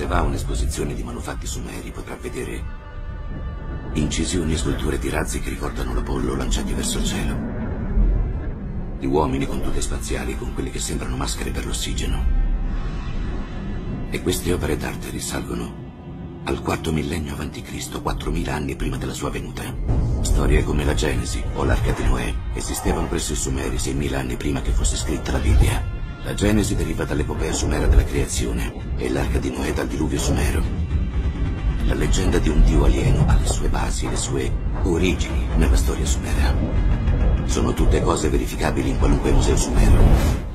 Se va a un'esposizione di manufatti sumeri potrà vedere incisioni e sculture di razzi che ricordano l'Apollo lanciati verso il cielo. Di uomini con tute spaziali con quelle che sembrano maschere per l'ossigeno. E queste opere d'arte risalgono al IV millennio a.C., 4000 anni prima della sua venuta. Storie come la Genesi o l'Arca di Noè esistevano presso i Sumeri 6000 anni prima che fosse scritta la Bibbia. La Genesi deriva dall'epopea sumera della creazione e l'Arca di Noè dal diluvio sumero. La leggenda di un dio alieno ha le sue basi e le sue origini nella storia sumera. Sono tutte cose verificabili in qualunque museo sumero.